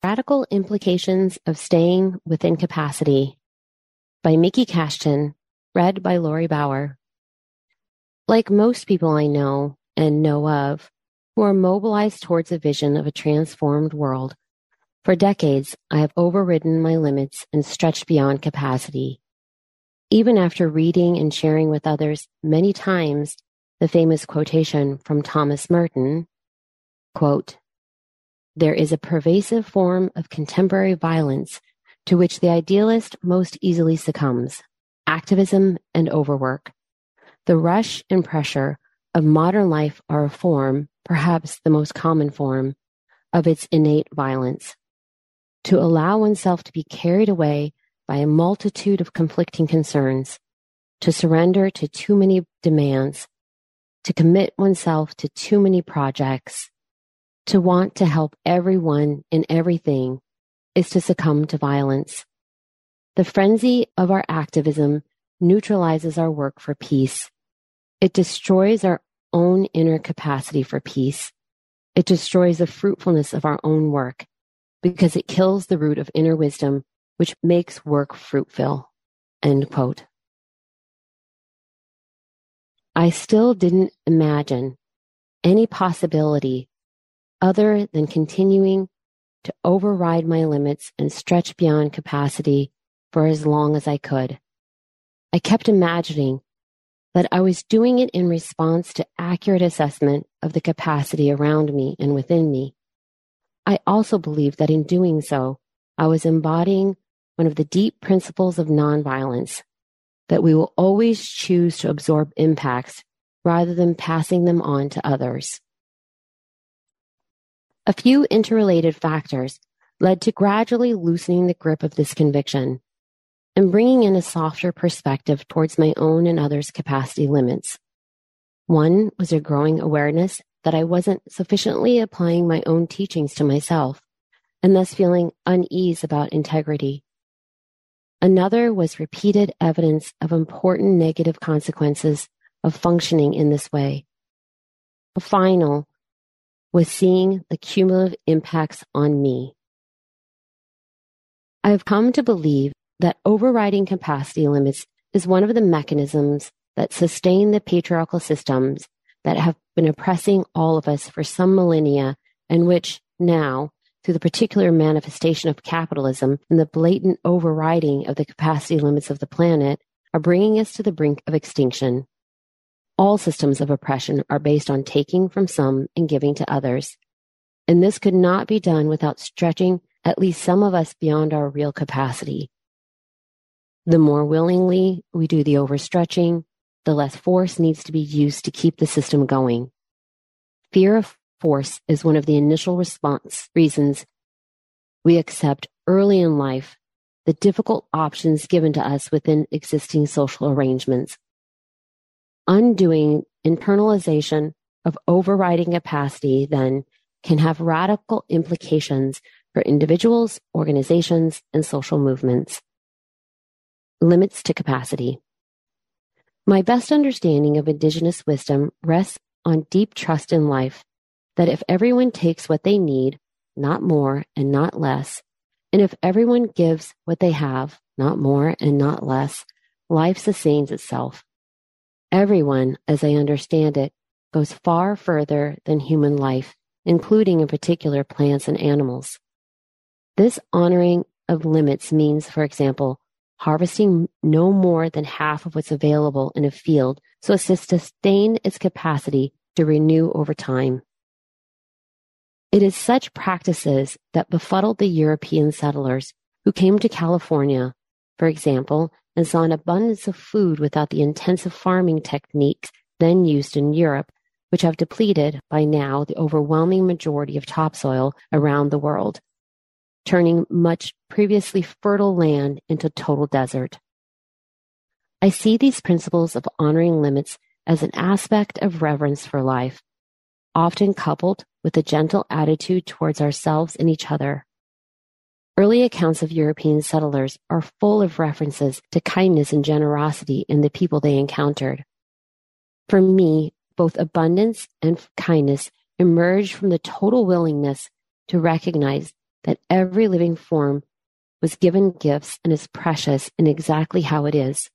Radical Implications of Staying Within Capacity by Mickey Cashton, read by Lori Bauer. Like most people I know and know of who are mobilized towards a vision of a transformed world, for decades I have overridden my limits and stretched beyond capacity. Even after reading and sharing with others many times the famous quotation from Thomas Merton, quote, "There is a pervasive form of contemporary violence to which the idealist most easily succumbs, activism and overwork. The rush and pressure of modern life are a form, perhaps the most common form, of its innate violence. To allow oneself to be carried away by a multitude of conflicting concerns, to surrender to too many demands, to commit oneself to too many projects, to want to help everyone and everything is to succumb to violence. The frenzy of our activism neutralizes our work for peace. It destroys our own inner capacity for peace. It destroys the fruitfulness of our own work because it kills the root of inner wisdom, which makes work fruitful." End quote. I still didn't imagine any possibility other than continuing to override my limits and stretch beyond capacity for as long as I could. I kept imagining that I was doing it in response to accurate assessment of the capacity around me and within me. I also believed that in doing so, I was embodying one of the deep principles of nonviolence, that we will always choose to absorb impacts rather than passing them on to others. A few interrelated factors led to gradually loosening the grip of this conviction and bringing in a softer perspective towards my own and others' capacity limits. One was a growing awareness that I wasn't sufficiently applying my own teachings to myself, and thus feeling unease about integrity. Another was repeated evidence of important negative consequences of functioning in this way. A final was seeing the cumulative impacts on me. I have come to believe that overriding capacity limits is one of the mechanisms that sustain the patriarchal systems that have been oppressing all of us for some millennia, and which now, through the particular manifestation of capitalism and the blatant overriding of the capacity limits of the planet, are bringing us to the brink of extinction. All systems of oppression are based on taking from some and giving to others, and this could not be done without stretching at least some of us beyond our real capacity. The more willingly we do the overstretching, the less force needs to be used to keep the system going. Fear of force is one of the initial reasons we accept early in life the difficult options given to us within existing social arrangements. Undoing internalization of overriding capacity, then, can have radical implications for individuals, organizations, and social movements. Limits to capacity. My best understanding of Indigenous wisdom rests on deep trust in life, that if everyone takes what they need, not more and not less, and if everyone gives what they have, not more and not less, life sustains itself. Everyone, as I understand it, goes far further than human life, including in particular plants and animals. This honoring of limits means, for example, harvesting no more than half of what's available in a field so as to sustain its capacity to renew over time. It is such practices that befuddled the European settlers who came to California, for example, and saw an abundance of food without the intensive farming techniques then used in Europe, which have depleted by now the overwhelming majority of topsoil around the world, turning much previously fertile land into total desert. I see these principles of honoring limits as an aspect of reverence for life, often coupled with a gentle attitude towards ourselves and each other. Early accounts of European settlers are full of references to kindness and generosity in the people they encountered. For me, both abundance and kindness emerge from the total willingness to recognize that every living form was given gifts and is precious in exactly how it is.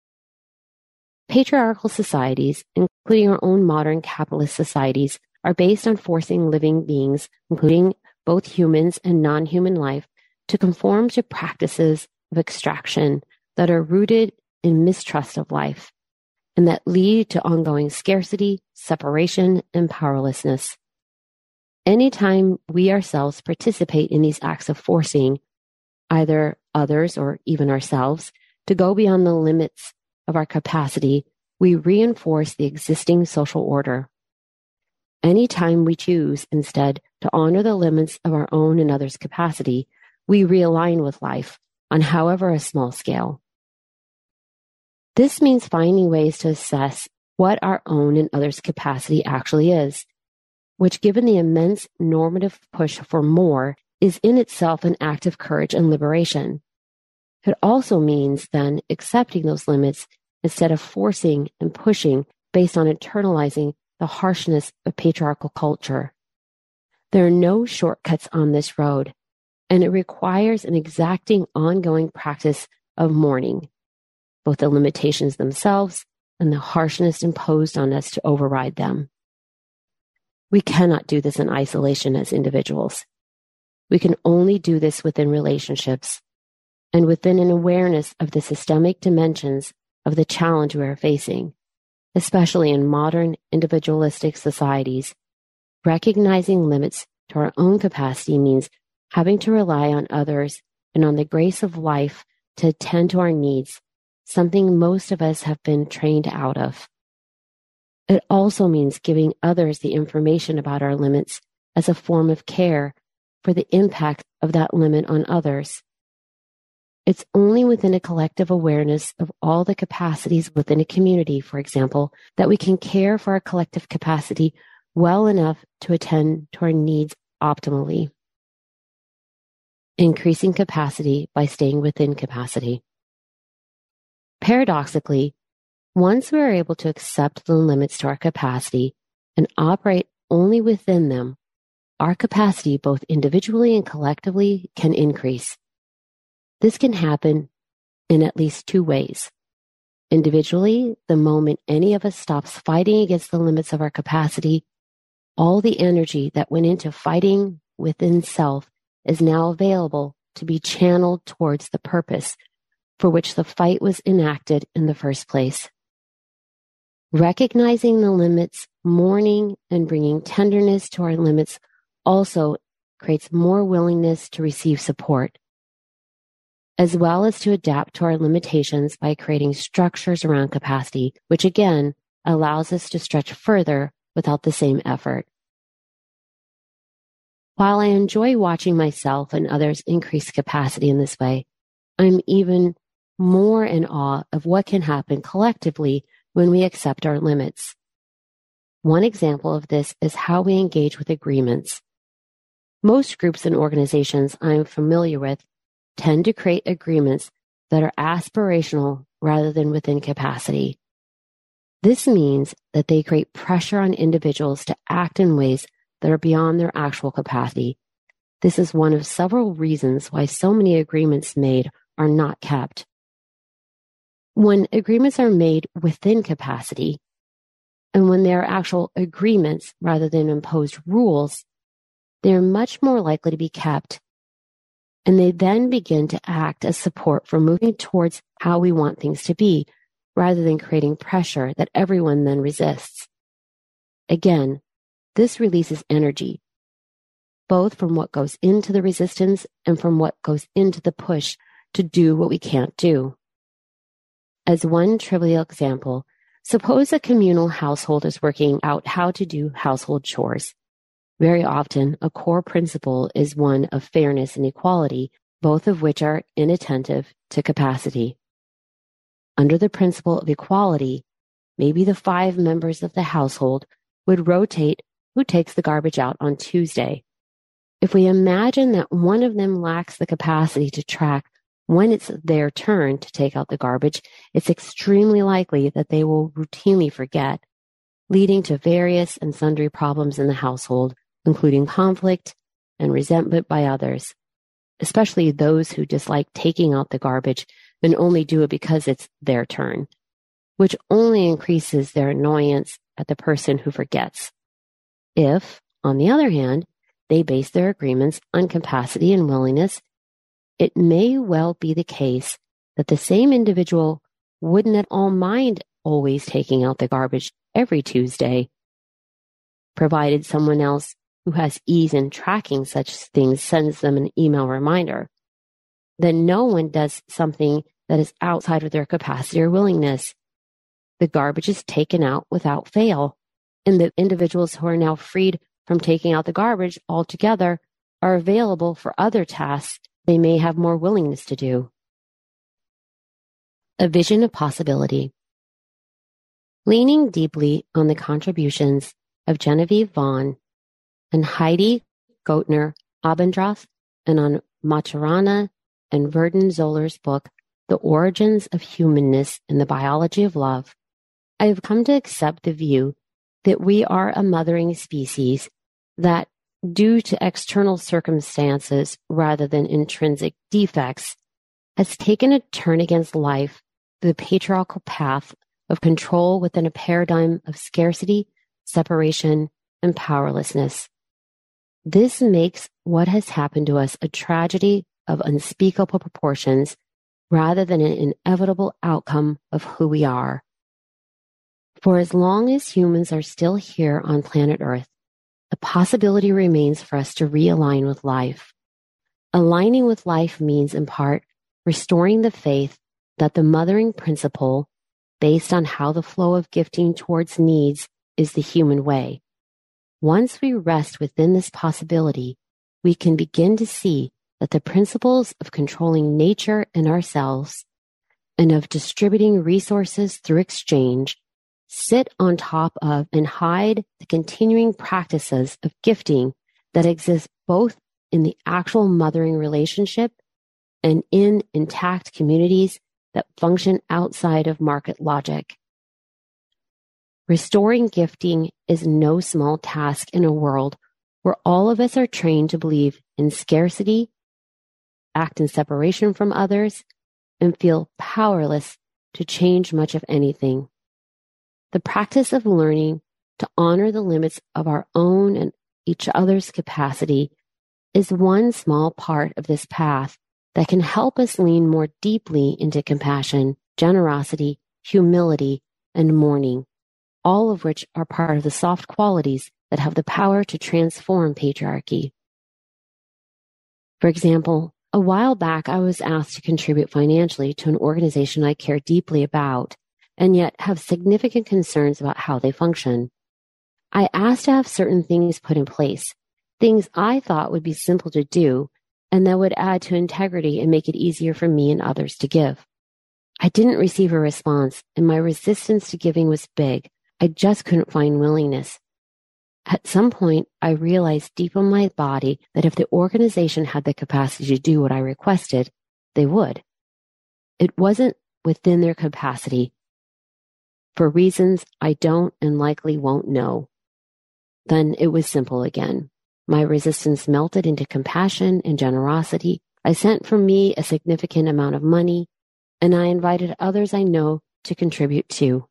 Patriarchal societies, including our own modern capitalist societies, are based on forcing living beings, including both humans and non-human life, to conform to practices of extraction that are rooted in mistrust of life and that lead to ongoing scarcity, separation, and powerlessness. Anytime we ourselves participate in these acts of forcing either others or even ourselves to go beyond the limits of our capacity, we reinforce the existing social order. Anytime we choose instead to honor the limits of our own and others' capacity, we realign with life on however a small scale. This means finding ways to assess what our own and others' capacity actually is, which, given the immense normative push for more, is in itself an act of courage and liberation. It also means then accepting those limits instead of forcing and pushing based on internalizing the harshness of patriarchal culture. There are no shortcuts on this road, and it requires an exacting ongoing practice of mourning, both the limitations themselves and the harshness imposed on us to override them. We cannot do this in isolation as individuals. We can only do this within relationships and within an awareness of the systemic dimensions of the challenge we are facing, especially in modern individualistic societies. Recognizing limits to our own capacity means having to rely on others and on the grace of life to attend to our needs, something most of us have been trained out of. It also means giving others the information about our limits as a form of care for the impact of that limit on others. It's only within a collective awareness of all the capacities within a community, for example, that we can care for our collective capacity well enough to attend to our needs optimally. Increasing capacity by staying within capacity. Paradoxically, once we are able to accept the limits to our capacity and operate only within them, our capacity both individually and collectively can increase. This can happen in at least two ways. Individually, the moment any of us stops fighting against the limits of our capacity, all the energy that went into fighting within self is now available to be channeled towards the purpose for which the fight was enacted in the first place. Recognizing the limits, mourning, and bringing tenderness to our limits also creates more willingness to receive support, as well as to adapt to our limitations by creating structures around capacity, which again allows us to stretch further without the same effort. While I enjoy watching myself and others increase capacity in this way, I'm even more in awe of what can happen collectively when we accept our limits. One example of this is how we engage with agreements. Most groups and organizations I'm familiar with tend to create agreements that are aspirational rather than within capacity. This means that they create pressure on individuals to act in ways that are beyond their actual capacity. This is one of several reasons why so many agreements made are not kept. When agreements are made within capacity, and when they are actual agreements rather than imposed rules, they are much more likely to be kept, and they then begin to act as support for moving towards how we want things to be, rather than creating pressure that everyone then resists. Again, this releases energy, both from what goes into the resistance and from what goes into the push to do what we can't do. As one trivial example, suppose a communal household is working out how to do household chores. Very often, a core principle is one of fairness and equality, both of which are inattentive to capacity. Under the principle of equality, maybe the 5 members of the household would rotate who takes the garbage out on Tuesday. If we imagine that one of them lacks the capacity to track when it's their turn to take out the garbage, it's extremely likely that they will routinely forget, leading to various and sundry problems in the household, including conflict and resentment by others. especially those who dislike taking out the garbage and only do it because it's their turn, which only increases their annoyance at the person who forgets. If, on the other hand, they base their agreements on capacity and willingness, it may well be the case that the same individual wouldn't at all mind always taking out the garbage every Tuesday, provided someone else who has ease in tracking such things sends them an email reminder. Then no one does something that is outside of their capacity or willingness. The garbage is taken out without fail, and the individuals who are now freed from taking out the garbage altogether are available for other tasks they may have more willingness to do. A vision of possibility. Leaning deeply on the contributions of Genevieve Vaughn and Heidi Gottner Abendroth, and on Maturana and Verdun Zoller's book, The Origins of Humanness and the Biology of Love, I have come to accept the view that we are a mothering species that, due to external circumstances rather than intrinsic defects, has taken a turn against life through the patriarchal path of control within a paradigm of scarcity, separation, and powerlessness. This makes what has happened to us a tragedy of unspeakable proportions rather than an inevitable outcome of who we are. For as long as humans are still here on planet Earth, the possibility remains for us to realign with life. Aligning with life means, in part, restoring the faith that the mothering principle, based on how the flow of gifting towards needs, is the human way. Once we rest within this possibility, we can begin to see that the principles of controlling nature and ourselves, and of distributing resources through exchange, sit on top of and hide the continuing practices of gifting that exist both in the actual mothering relationship and in intact communities that function outside of market logic. Restoring gifting is no small task in a world where all of us are trained to believe in scarcity, act in separation from others, and feel powerless to change much of anything. The practice of learning to honor the limits of our own and each other's capacity is one small part of this path that can help us lean more deeply into compassion, generosity, humility, and mourning, all of which are part of the soft qualities that have the power to transform patriarchy. For example, a while back I was asked to contribute financially to an organization I care deeply about, and yet have significant concerns about how they function. I asked to have certain things put in place, things I thought would be simple to do, and that would add to integrity and make it easier for me and others to give. I didn't receive a response, and my resistance to giving was big. I just couldn't find willingness. At some point, I realized deep in my body that if the organization had the capacity to do what I requested, they would. It wasn't within their capacity, for reasons I don't and likely won't know. Then it was simple again. My resistance melted into compassion and generosity. I sent from me a significant amount of money, and I invited others I know to contribute too.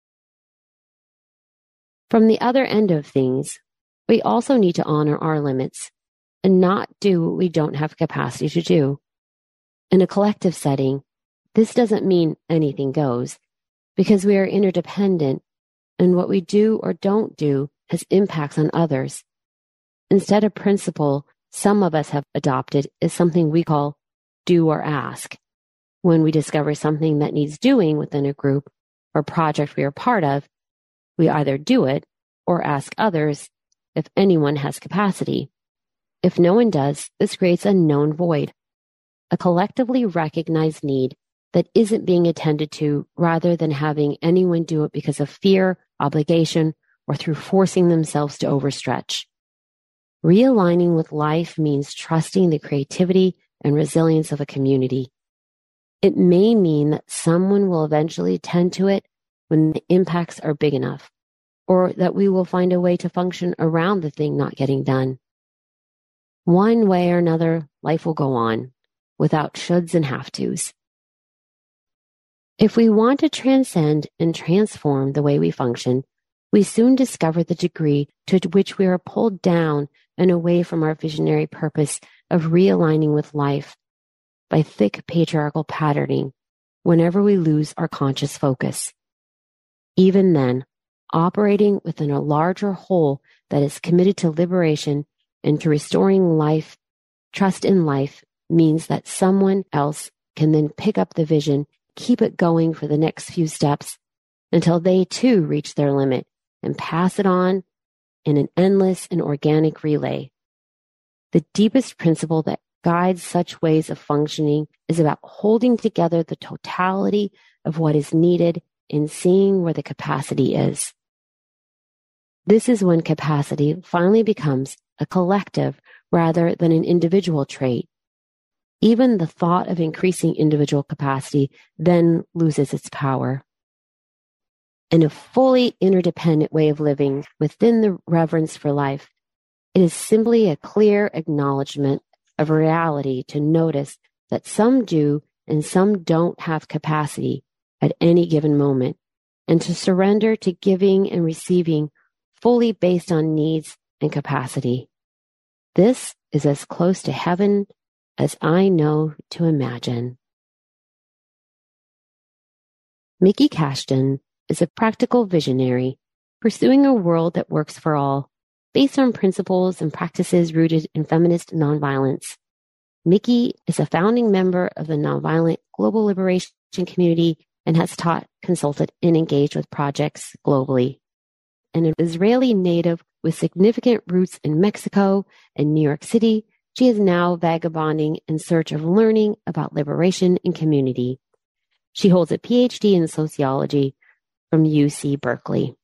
From the other end of things, we also need to honor our limits and not do what we don't have capacity to do. In a collective setting, this doesn't mean anything goes, because we are interdependent, and what we do or don't do has impacts on others. Instead, a principle some of us have adopted is something we call do or ask. When we discover something that needs doing within a group or project we are part of, we either do it or ask others if anyone has capacity. If no one does, this creates a known void, a collectively recognized need that isn't being attended to, rather than having anyone do it because of fear, obligation, or through forcing themselves to overstretch. Realigning with life means trusting the creativity and resilience of a community. It may mean that someone will eventually tend to it when the impacts are big enough, or that we will find a way to function around the thing not getting done. One way or another, life will go on without shoulds and have-tos. If we want to transcend and transform the way we function, we soon discover the degree to which we are pulled down and away from our visionary purpose of realigning with life by thick patriarchal patterning whenever we lose our conscious focus. Even then, operating within a larger whole that is committed to liberation and to restoring life, trust in life, means that someone else can then pick up the vision, keep it going for the next few steps until they too reach their limit and pass it on in an endless and organic relay. The deepest principle that guides such ways of functioning is about holding together the totality of what is needed and seeing where the capacity is. This is when capacity finally becomes a collective rather than an individual trait. Even the thought of increasing individual capacity then loses its power. In a fully interdependent way of living within the reverence for life, it is simply a clear acknowledgement of reality to notice that some do and some don't have capacity at any given moment, and to surrender to giving and receiving fully based on needs and capacity. This is as close to heaven as I know to imagine. Mickey Cashton is a practical visionary pursuing a world that works for all, based on principles and practices rooted in feminist nonviolence. Mickey is a founding member of the Nonviolent Global Liberation Community and has taught, consulted, and engaged with projects globally. An Israeli native with significant roots in Mexico and New York City, she is now vagabonding in search of learning about liberation and community. She holds a PhD in sociology from UC Berkeley.